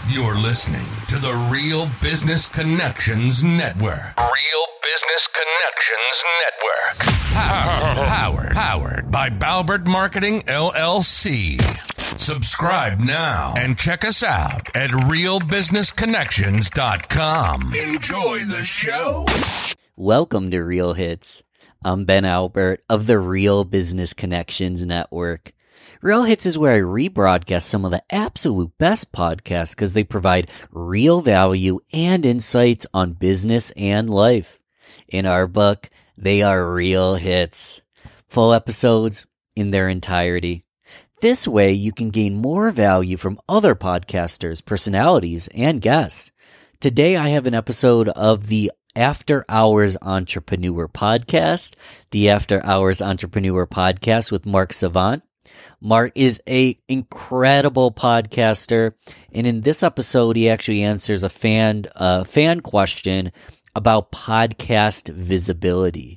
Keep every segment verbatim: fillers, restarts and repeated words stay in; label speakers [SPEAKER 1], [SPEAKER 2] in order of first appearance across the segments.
[SPEAKER 1] You're listening to the Real Business Connections Network. Real Business Connections Network. Powered, powered, powered by Balbert Marketing, L L C. Subscribe now and check us out at real business connections dot com. Enjoy the show.
[SPEAKER 2] Welcome to Real Hits. I'm Ben Albert of the Real Business Connections Network. Real Hits is where I rebroadcast some of the absolute best podcasts because they provide real value and insights on business and life. In our book, they are real hits. Full episodes in their entirety. This way, you can gain more value from other podcasters, personalities, and guests. Today, I have an episode of the After Hours Entrepreneur Podcast, the After Hours Entrepreneur Podcast with Mark Savant. Mark is a incredible podcaster, and in this episode, he actually answers a fan uh, fan question about podcast visibility.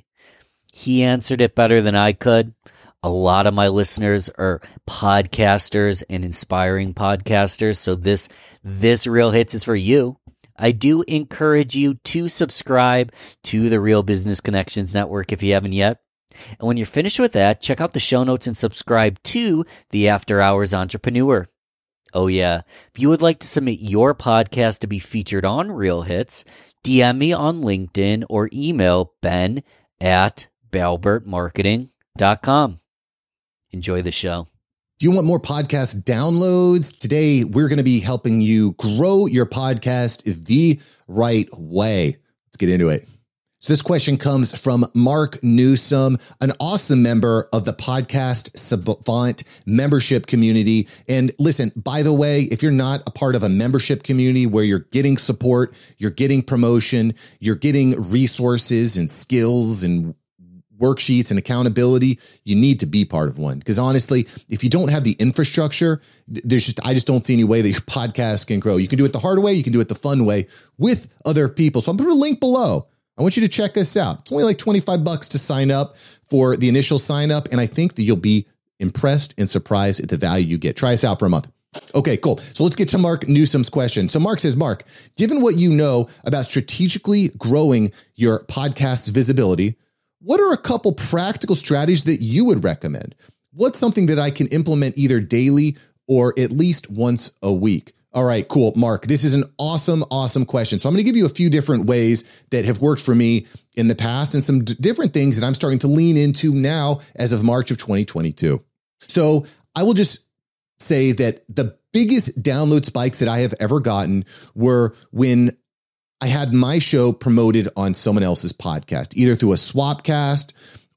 [SPEAKER 2] He answered it better than I could. A lot of my listeners are podcasters and inspiring podcasters, so this this Real Hits is for you. I do encourage you to subscribe to the Real Business Connections Network if you haven't yet. And when you're finished with that, check out the show notes and subscribe to the After Hours Entrepreneur. Oh yeah, if you would like to submit your podcast to be featured on Real Hits, D M me on LinkedIn or email ben at balbert marketing dot com. Enjoy the show.
[SPEAKER 3] Do you want more podcast downloads? Today, we're going to be helping you grow your podcast the right way. Let's get into it. So this question comes from Mark Newsom, an awesome member of the Podcast Savant membership community. And listen, by the way, if you're not a part of a membership community where you're getting support, you're getting promotion, you're getting resources and skills and worksheets and accountability, you need to be part of one. Because honestly, if you don't have the infrastructure, there's just, I just don't see any way that your podcast can grow. You can do it the hard way. You can do it the fun way with other people. So I'm going to put a link below. I want you to check this out. It's only like twenty-five bucks to sign up for the initial sign up. And I think that you'll be impressed and surprised at the value you get. Try us out for a month. Okay, cool. So let's get to Mark Newsom's question. So Mark says, Mark, given what you know about strategically growing your podcast's visibility, what are a couple practical strategies that you would recommend? What's something that I can implement either daily or at least once a week? All right, cool. Mark, this is an awesome, awesome question. So I'm going to give you a few different ways that have worked for me in the past and some d- different things that I'm starting to lean into now as of March of twenty twenty-two. So I will just say that the biggest download spikes that I have ever gotten were when I had my show promoted on someone else's podcast, either through a swapcast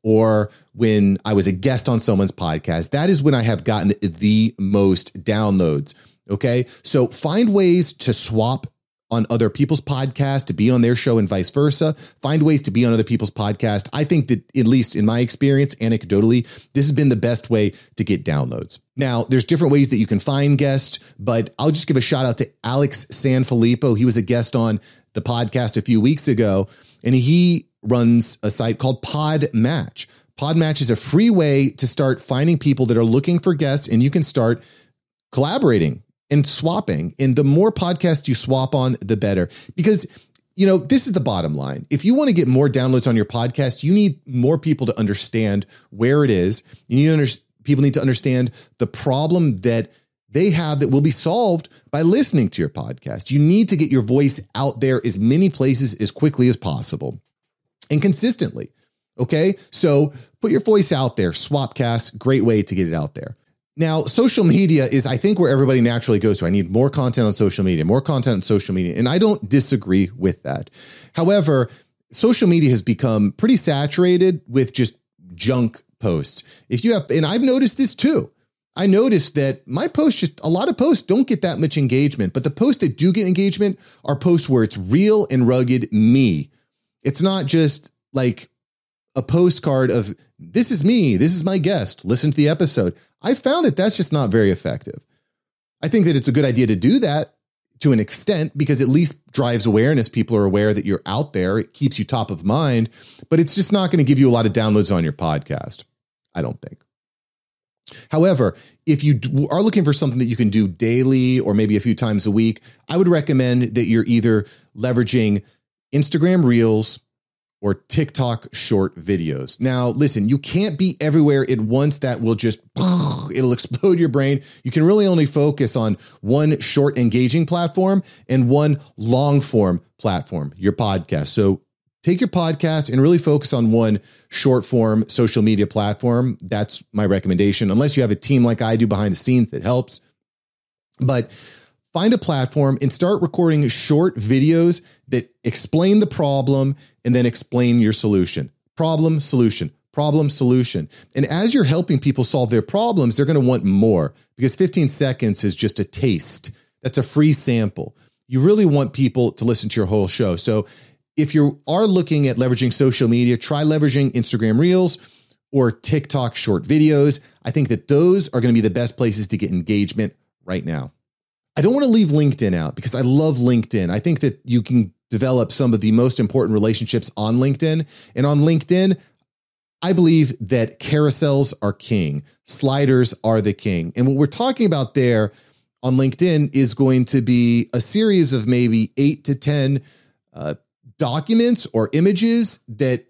[SPEAKER 3] or when I was a guest on someone's podcast. That is when I have gotten the most downloads. Okay. So find ways to swap on other people's podcasts, to be on their show and vice versa. Find ways to be on other people's podcast. I think that, at least in my experience, anecdotally, this has been the best way to get downloads. Now, there's different ways that you can find guests, but I'll just give a shout out to Alex Sanfilippo. He was a guest on the podcast a few weeks ago, and he runs a site called Podmatch. Podmatch is a free way to start finding people that are looking for guests, and you can start collaborating and swapping. And the more podcasts you swap on, the better. Because, you know, this is the bottom line. If you want to get more downloads on your podcast, you need more people to understand where it is. You need to under, people need to understand the problem that they have that will be solved by listening to your podcast. You need to get your voice out there as many places as quickly as possible and consistently. Okay. So put your voice out there. Swapcast, great way to get it out there. Now, social media is, I think, where everybody naturally goes to. I need more content on social media, more content on social media. And I don't disagree with that. However, social media has become pretty saturated with just junk posts. If you have, and I've noticed this too. I noticed that my posts, just a lot of posts don't get that much engagement, but the posts that do get engagement are posts where it's real and rugged me. It's not just like a postcard of, this is me, this is my guest, listen to the episode. I found that that's just not very effective. I think that it's a good idea to do that to an extent because at least drives awareness. People are aware that you're out there. It keeps you top of mind, but it's just not going to give you a lot of downloads on your podcast, I don't think. However, if you are looking for something that you can do daily or maybe a few times a week, I would recommend that you're either leveraging Instagram Reels or TikTok short videos. Now, listen, you can't be everywhere at once. That will just, it'll explode your brain. You can really only focus on one short engaging platform and one long form platform, your podcast. So take your podcast and really focus on one short form social media platform. That's my recommendation, unless you have a team like I do behind the scenes that helps. But find a platform and start recording short videos that explain the problem and then explain your solution. Problem, solution, problem, solution. And as you're helping people solve their problems, they're going to want more, because fifteen seconds is just a taste. That's a free sample. You really want people to listen to your whole show. So if you are looking at leveraging social media, try leveraging Instagram Reels or TikTok short videos. I think that those are going to be the best places to get engagement right now. I don't want to leave LinkedIn out, because I love LinkedIn. I think that you can develop some of the most important relationships on LinkedIn. And on LinkedIn, I believe that carousels are king. Sliders are the king. And what we're talking about there on LinkedIn is going to be a series of maybe eight to ten uh, documents or images that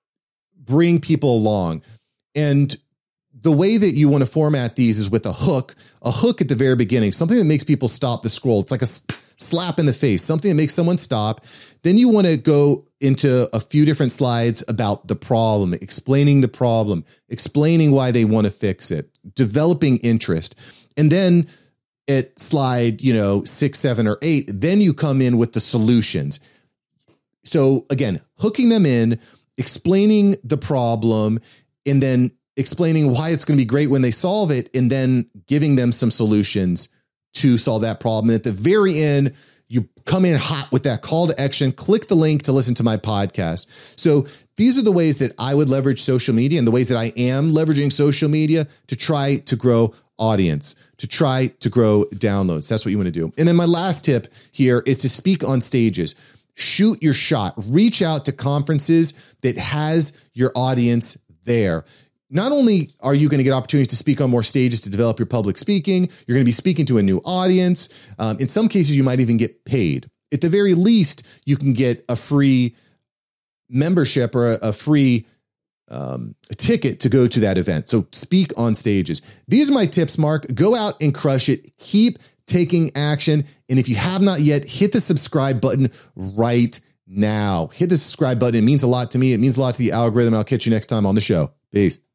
[SPEAKER 3] bring people along. And the way that you want to format these is with a hook, a hook at the very beginning, something that makes people stop the scroll. It's like a slap in the face, something that makes someone stop. Then you want to go into a few different slides about the problem, explaining the problem, explaining why they want to fix it, developing interest. And then at slide, you know, six, seven, or eight, then you come in with the solutions. So again, hooking them in, explaining the problem, and then explaining why it's going to be great when they solve it, and then giving them some solutions to solve that problem. And at the very end, you come in hot with that call to action, click the link to listen to my podcast. So these are the ways that I would leverage social media, and the ways that I am leveraging social media to try to grow audience, to try to grow downloads. That's what you want to do. And then my last tip here is to speak on stages. Shoot your shot. Reach out to conferences that has your audience there. Not only are you going to get opportunities to speak on more stages to develop your public speaking, you're going to be speaking to a new audience. Um, in some cases, you might even get paid. At the very least, you can get a free membership or a, a free um, a ticket to go to that event. So speak on stages. These are my tips, Mark. Go out and crush it. Keep taking action. And if you have not yet, hit the subscribe button right now. Hit the subscribe button. It means a lot to me. It means a lot to the algorithm. I'll catch you next time on the show. Peace.